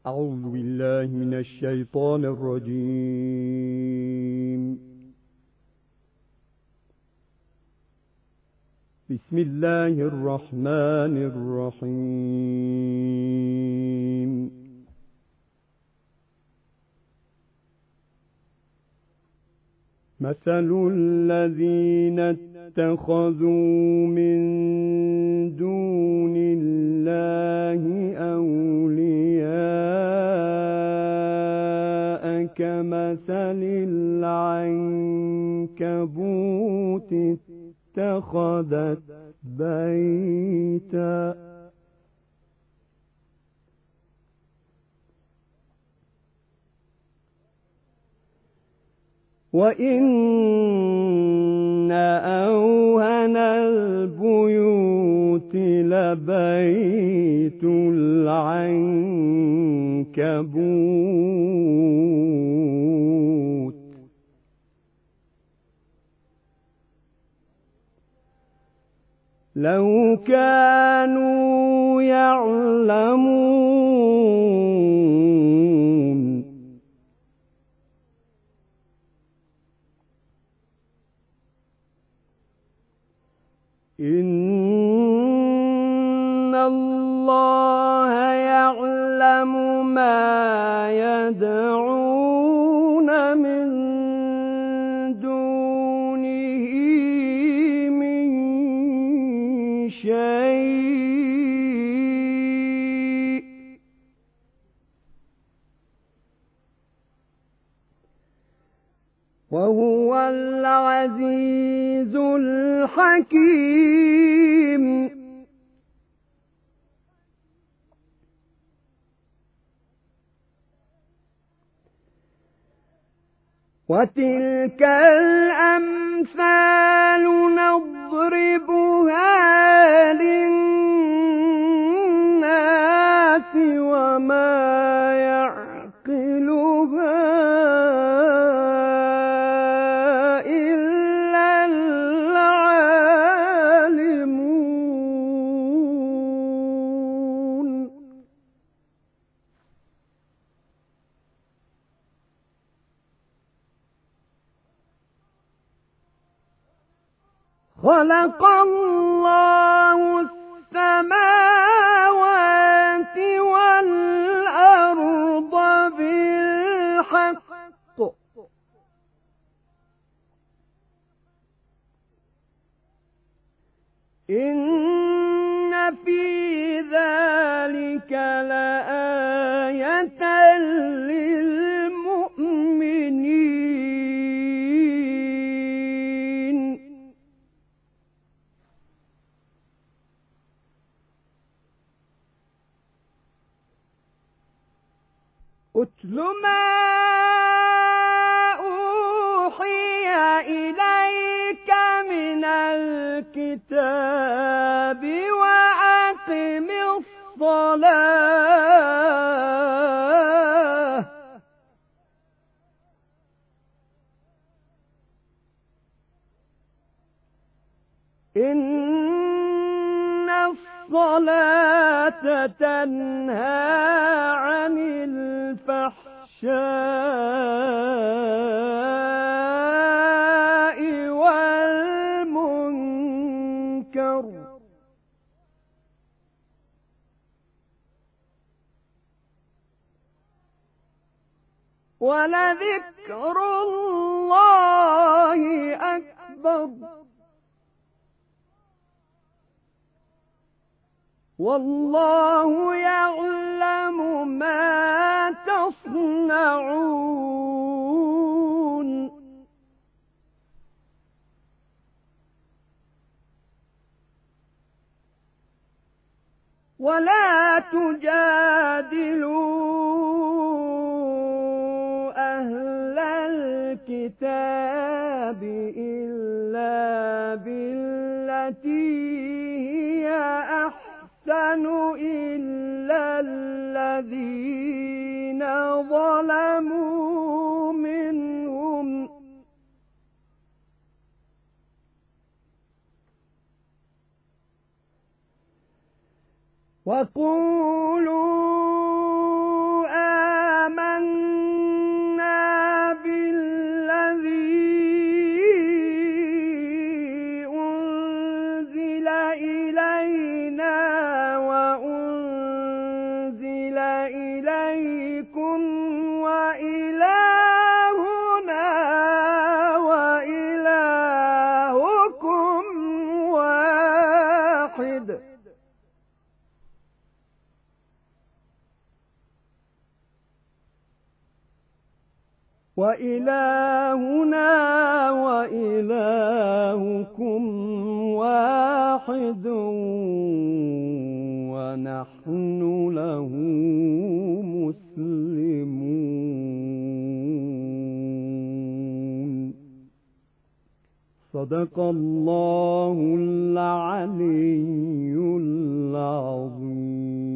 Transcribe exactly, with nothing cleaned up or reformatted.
أعوذ بالله من الشيطان الرجيم. بسم الله الرحمن الرحيم. مثل الذين اتخذوا من دون الله أولياء كمثل العنكبوت اتخذت بيتا وَإِنَّ أَوْهَنَ الْبُيُوتِ لَبَيْتُ الْعَنكَبُوتِ لَوْ كَانُوا يَعْلَمُونَ. إِنَّ اللَّهَ يَعْلَمُ مَا يَدْعُونَ مِن دُونِهِ مِن شَيْءٍ وَهُوَ الْعَزِيزُ الْحَكِيمُ. وَتِلْكَ الْأَمْثَالُ نَضْرِبُهَا لِلنَّاسِ وَمَا يَعْقِلُهَا إِلَّا الْعَالِمُونَ. خَلَقَ اللَّهُ السَّمَاوَاتِ وَالْأَرْضَ بِالْحَقِّ إِنَّ فِي ذَلِكَ لَآيَةً لِلْمُؤْمِنِينَ. أُتْلُ مَا أُوحِيَ إِلَيْكَ مِنَ الْكِتَابِ وَأَقِمِ الصَّلَاةَ إِنَّ الصَّلَاةَ تَنْهَى عَنِ الْفَحْشَاءِ وَالْمُنكَرِ وَلَذِكْرُ اللَّهِ أَكْبَرُ وَاللَّهُ يَعْلَمُ مَا تَصْنَعُونَ. وَلَا تُجَادِلُوا أَهْلَ الْكِتَابِ إِلَّا بِالَّتِي هِيَ أَحْسَنُ إِلَّا الَّذِينَ ظَلَمُوا مِنْهُمْ وَقُولُوا وإلهنا وإلهكم واحد ونحن له مسلمون. صدق الله العلي العظيم.